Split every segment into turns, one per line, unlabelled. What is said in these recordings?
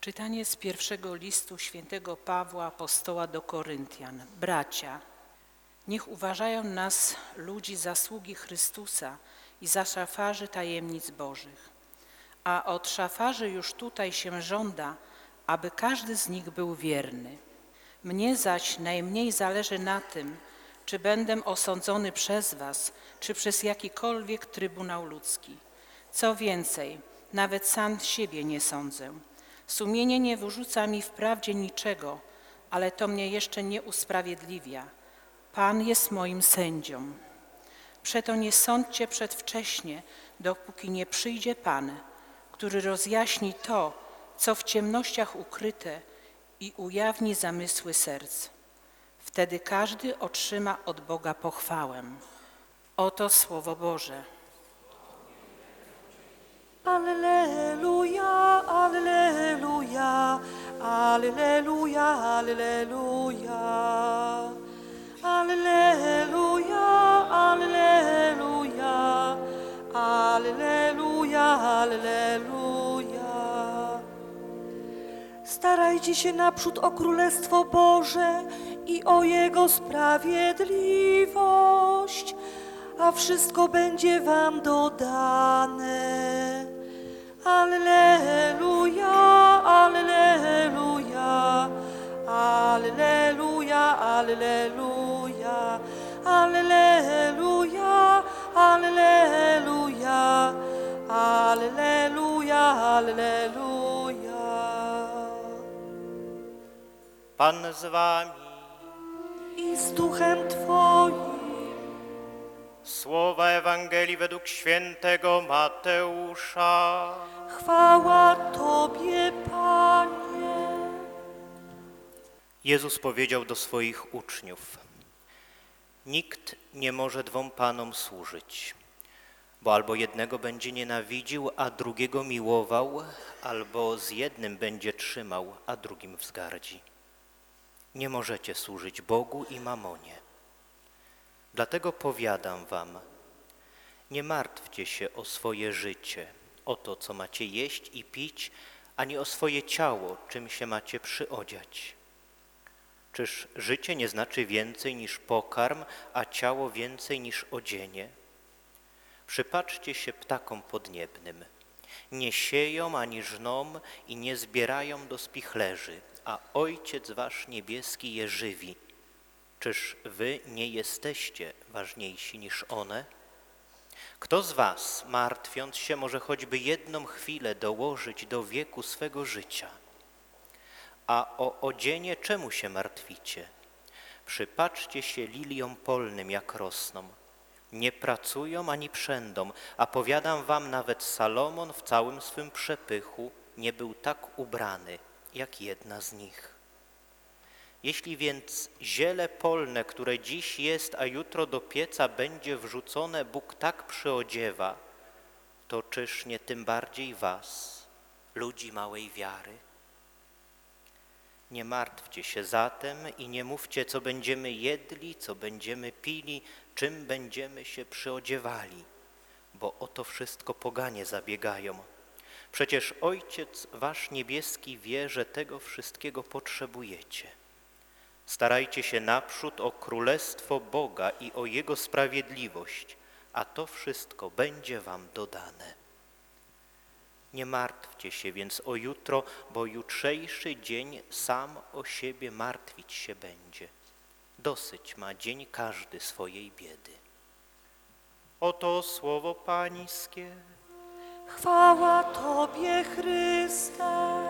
Czytanie z pierwszego listu świętego Pawła apostoła do Koryntian. Bracia, niech uważają nas, ludzi, za sługi Chrystusa i za szafarzy tajemnic Bożych. A od szafarzy już tutaj się żąda, aby każdy z nich był wierny. Mnie zaś najmniej zależy na tym, czy będę osądzony przez was, czy przez jakikolwiek trybunał ludzki. Co więcej, nawet sam siebie nie sądzę. Sumienie nie wyrzuca mi wprawdzie niczego, ale to mnie jeszcze nie usprawiedliwia. Pan jest moim sędzią. Przeto nie sądźcie przedwcześnie, dopóki nie przyjdzie Pan, który rozjaśni to, co w ciemnościach ukryte i ujawni zamysły serc. Wtedy każdy otrzyma od Boga pochwałę. Oto Słowo Boże.
Alleluja, alleluja, alleluja, alleluja. Alleluja, alleluja, alleluja, alleluja. Starajcie się naprzód o Królestwo Boże i o Jego sprawiedliwość, a wszystko będzie wam dodane. Alleluja, alleluja, alleluja, alleluja, alleluja, alleluja, alleluja, alleluja.
Pan z wami.
I z duchem Twoim.
Słowa Ewangelii według świętego Mateusza.
Chwała Tobie, Panie.
Jezus powiedział do swoich uczniów: nikt nie może dwom panom służyć, bo albo jednego będzie nienawidził, a drugiego miłował, albo z jednym będzie trzymał, a drugim wzgardzi. Nie możecie służyć Bogu i mamonie. Dlatego powiadam wam, nie martwcie się o swoje życie, o to, co macie jeść i pić, ani o swoje ciało, czym się macie przyodziać. Czyż życie nie znaczy więcej niż pokarm, a ciało więcej niż odzienie? Przypatrzcie się ptakom podniebnym. Nie sieją ani żną i nie zbierają do spichlerzy, a Ojciec wasz niebieski je żywi. Czyż wy nie jesteście ważniejsi niż one? Kto z was, martwiąc się, może choćby jedną chwilę dołożyć do wieku swego życia? A o odzienie czemu się martwicie? Przypatrzcie się liliom polnym, jak rosną. Nie pracują ani przędą, a powiadam wam, nawet Salomon w całym swym przepychu nie był tak ubrany, jak jedna z nich. Jeśli więc ziele polne, które dziś jest, a jutro do pieca będzie wrzucone, Bóg tak przyodziewa, to czyż nie tym bardziej was, ludzi małej wiary? Nie martwcie się zatem i nie mówcie, co będziemy jedli, co będziemy pili, czym będziemy się przyodziewali, bo o to wszystko poganie zabiegają. Przecież Ojciec wasz niebieski wie, że tego wszystkiego potrzebujecie. Starajcie się naprzód o Królestwo Boga i o Jego sprawiedliwość, a to wszystko będzie wam dodane. Nie martwcie się więc o jutro, bo jutrzejszy dzień sam o siebie martwić się będzie. Dosyć ma dzień każdy swojej biedy. Oto słowo Pańskie.
Chwała Tobie, Chryste.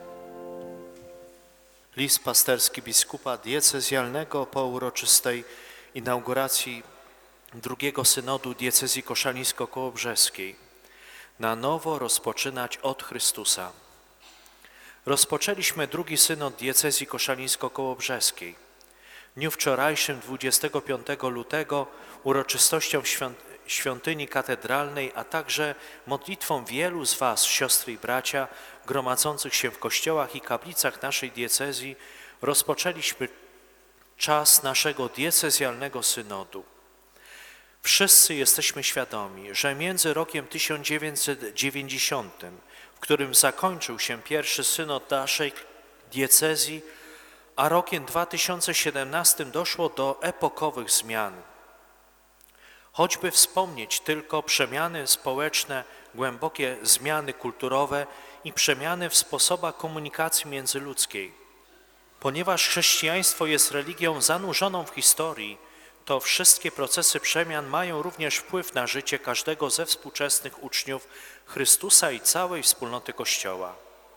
List pasterski biskupa diecezjalnego po uroczystej inauguracji drugiego synodu diecezji koszalińsko-kołobrzeskiej. Na nowo rozpoczynać od Chrystusa. Rozpoczęliśmy drugi synod diecezji koszalińsko-kołobrzeskiej. W dniu wczorajszym, 25 lutego, uroczystością świątyni katedralnej, a także modlitwą wielu z was, siostry i bracia, gromadzących się w kościołach i kaplicach naszej diecezji, rozpoczęliśmy czas naszego diecezjalnego synodu. Wszyscy jesteśmy świadomi, że między rokiem 1990, w którym zakończył się pierwszy synod naszej diecezji, a rokiem 2017 doszło do epokowych zmian. Choćby wspomnieć tylko przemiany społeczne, głębokie zmiany kulturowe i przemiany w sposobach komunikacji międzyludzkiej. Ponieważ chrześcijaństwo jest religią zanurzoną w historii, to wszystkie procesy przemian mają również wpływ na życie każdego ze współczesnych uczniów Chrystusa i całej wspólnoty Kościoła.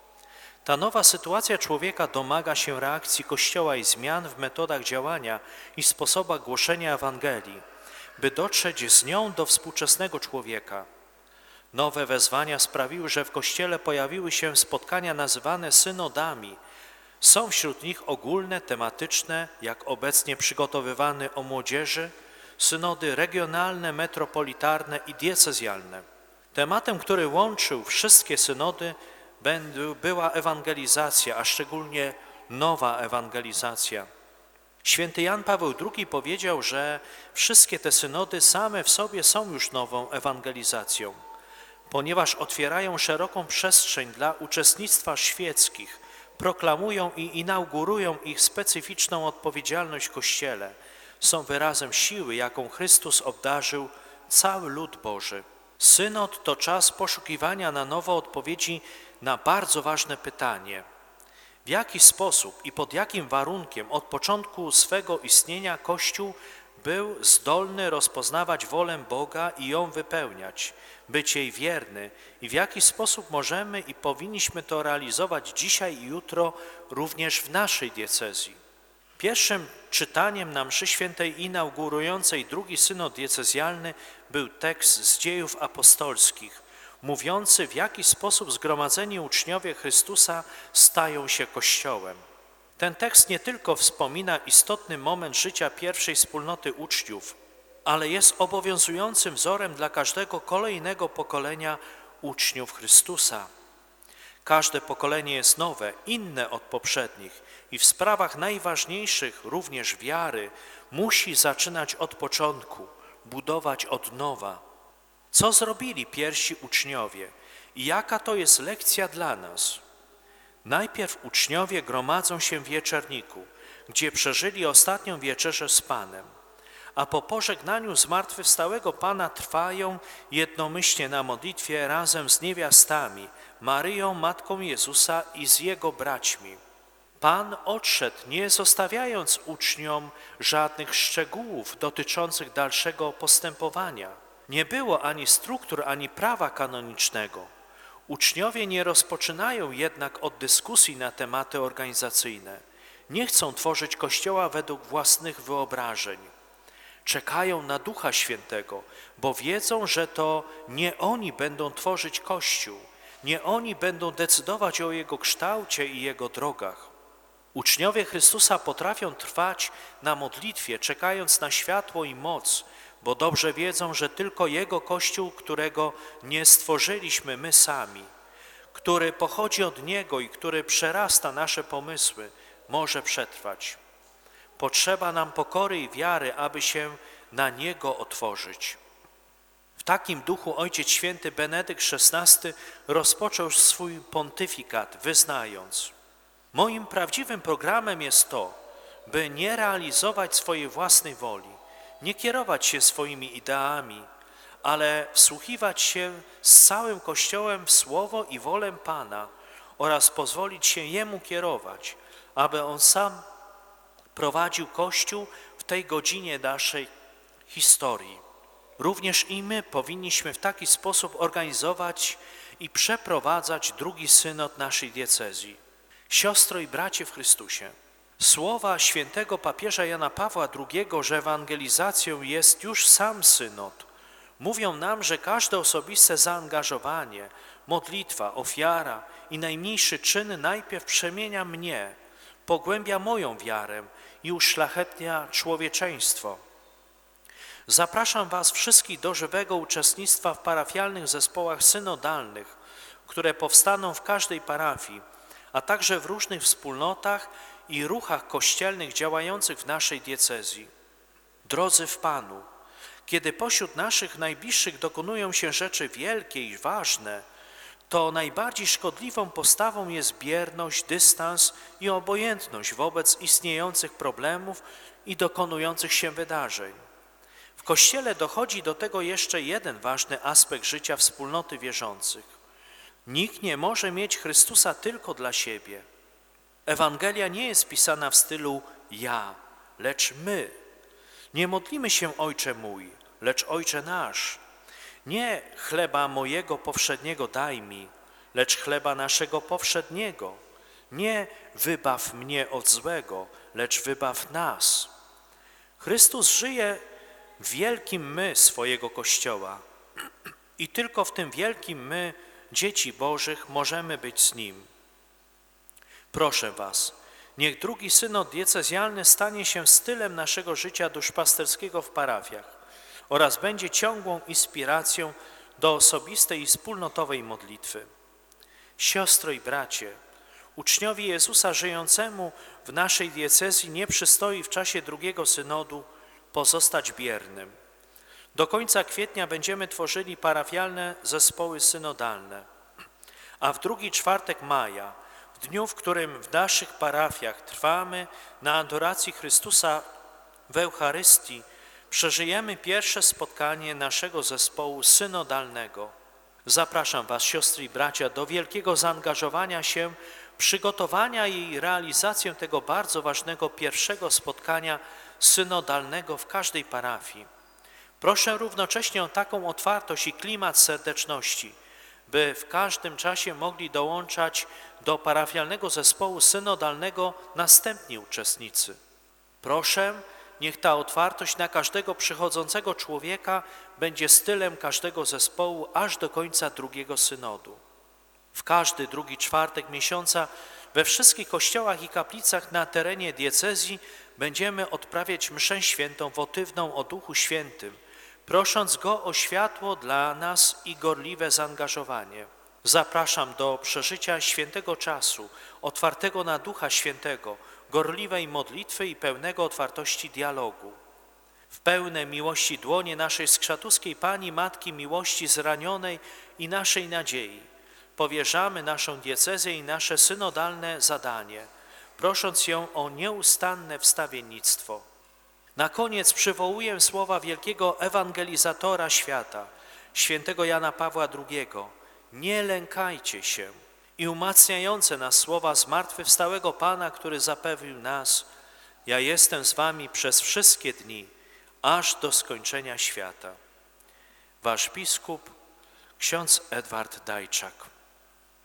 Ta nowa sytuacja człowieka domaga się reakcji Kościoła i zmian w metodach działania i sposobach głoszenia Ewangelii, by dotrzeć z nią do współczesnego człowieka. Nowe wezwania sprawiły, że w Kościele pojawiły się spotkania nazywane synodami. Są wśród nich ogólne, tematyczne, jak obecnie przygotowywany o młodzieży, synody regionalne, metropolitarne i diecezjalne. Tematem, który łączył wszystkie synody, była ewangelizacja, a szczególnie nowa ewangelizacja. Święty Jan Paweł II powiedział, że wszystkie te synody same w sobie są już nową ewangelizacją, ponieważ otwierają szeroką przestrzeń dla uczestnictwa świeckich, proklamują i inaugurują ich specyficzną odpowiedzialność w Kościele, są wyrazem siły, jaką Chrystus obdarzył cały lud Boży. Synod to czas poszukiwania na nowo odpowiedzi na bardzo ważne pytanie: w jaki sposób i pod jakim warunkiem od początku swego istnienia Kościół był zdolny rozpoznawać wolę Boga i ją wypełniać, być jej wierny i w jaki sposób możemy i powinniśmy to realizować dzisiaj i jutro również w naszej diecezji. Pierwszym czytaniem na mszy świętej inaugurującej drugi synod diecezjalny był tekst z Dziejów Apostolskich, mówiący, w jaki sposób zgromadzeni uczniowie Chrystusa stają się Kościołem. Ten tekst nie tylko wspomina istotny moment życia pierwszej wspólnoty uczniów, ale jest obowiązującym wzorem dla każdego kolejnego pokolenia uczniów Chrystusa. Każde pokolenie jest nowe, inne od poprzednich i w sprawach najważniejszych, również wiary, musi zaczynać od początku, budować od nowa. Co zrobili pierwsi uczniowie i jaka to jest lekcja dla nas? Najpierw uczniowie gromadzą się w wieczerniku, gdzie przeżyli ostatnią wieczerzę z Panem, a po pożegnaniu zmartwychwstałego Pana trwają jednomyślnie na modlitwie razem z niewiastami, Maryją, Matką Jezusa i z Jego braćmi. Pan odszedł, nie zostawiając uczniom żadnych szczegółów dotyczących dalszego postępowania. Nie było ani struktur, ani prawa kanonicznego. Uczniowie nie rozpoczynają jednak od dyskusji na tematy organizacyjne. Nie chcą tworzyć Kościoła według własnych wyobrażeń. Czekają na Ducha Świętego, bo wiedzą, że to nie oni będą tworzyć Kościół, nie oni będą decydować o Jego kształcie i Jego drogach. Uczniowie Chrystusa potrafią trwać na modlitwie, czekając na światło i moc, bo dobrze wiedzą, że tylko Jego Kościół, którego nie stworzyliśmy my sami, który pochodzi od Niego i który przerasta nasze pomysły, może przetrwać. Potrzeba nam pokory i wiary, aby się na Niego otworzyć. W takim duchu Ojciec Święty Benedykt XVI rozpoczął swój pontyfikat, wyznając: moim prawdziwym programem jest to, by nie realizować swojej własnej woli, nie kierować się swoimi ideami, ale wsłuchiwać się z całym Kościołem w słowo i wolę Pana oraz pozwolić się Jemu kierować, aby On sam prowadził Kościół w tej godzinie naszej historii. Również i my powinniśmy w taki sposób organizować i przeprowadzać drugi synod naszej diecezji. Siostro i bracie w Chrystusie, słowa świętego papieża Jana Pawła II, że ewangelizacją jest już sam synod, mówią nam, że każde osobiste zaangażowanie, modlitwa, ofiara i najmniejszy czyn najpierw przemienia mnie, pogłębia moją wiarę i uszlachetnia człowieczeństwo. Zapraszam Was wszystkich do żywego uczestnictwa w parafialnych zespołach synodalnych, które powstaną w każdej parafii, a także w różnych wspólnotach i ruchach kościelnych działających w naszej diecezji. Drodzy w Panu, kiedy pośród naszych najbliższych dokonują się rzeczy wielkie i ważne, to najbardziej szkodliwą postawą jest bierność, dystans i obojętność wobec istniejących problemów i dokonujących się wydarzeń. W Kościele dochodzi do tego jeszcze jeden ważny aspekt życia wspólnoty wierzących. Nikt nie może mieć Chrystusa tylko dla siebie. Ewangelia nie jest pisana w stylu ja, lecz my. Nie modlimy się Ojcze mój, lecz Ojcze nasz. Nie chleba mojego powszedniego daj mi, lecz chleba naszego powszedniego. Nie wybaw mnie od złego, lecz wybaw nas. Chrystus żyje w wielkim my swojego Kościoła i tylko w tym wielkim my, dzieci Bożych, możemy być z Nim. Proszę Was, niech drugi synod diecezjalny stanie się stylem naszego życia duszpasterskiego w parafiach oraz będzie ciągłą inspiracją do osobistej i wspólnotowej modlitwy. Siostro i bracie, uczniowi Jezusa żyjącemu w naszej diecezji nie przystoi w czasie drugiego synodu pozostać biernym. Do końca kwietnia będziemy tworzyli parafialne zespoły synodalne, a w drugi czwartek maja, w dniu, w którym w naszych parafiach trwamy na adoracji Chrystusa w Eucharystii, przeżyjemy pierwsze spotkanie naszego zespołu synodalnego. Zapraszam Was, siostry i bracia, do wielkiego zaangażowania się, przygotowania i realizację tego bardzo ważnego pierwszego spotkania synodalnego w każdej parafii. Proszę równocześnie o taką otwartość i klimat serdeczności, by w każdym czasie mogli dołączać do parafialnego zespołu synodalnego następni uczestnicy. Proszę, niech ta otwartość na każdego przychodzącego człowieka będzie stylem każdego zespołu aż do końca drugiego synodu. W każdy drugi czwartek miesiąca we wszystkich kościołach i kaplicach na terenie diecezji będziemy odprawiać mszę świętą wotywną o Duchu Świętym, prosząc Go o światło dla nas i gorliwe zaangażowanie. Zapraszam do przeżycia świętego czasu, otwartego na Ducha Świętego, gorliwej modlitwy i pełnego otwartości dialogu. W pełne miłości dłonie naszej skrzatuskiej Pani, Matki Miłości Zranionej i naszej nadziei powierzamy naszą diecezję i nasze synodalne zadanie, prosząc ją o nieustanne wstawiennictwo. Na koniec przywołuję słowa wielkiego ewangelizatora świata, świętego Jana Pawła II. Nie lękajcie się i umacniające nas słowa zmartwychwstałego Pana, który zapewnił nas: ja jestem z wami przez wszystkie dni, aż do skończenia świata. Wasz biskup, ksiądz Edward Dajczak.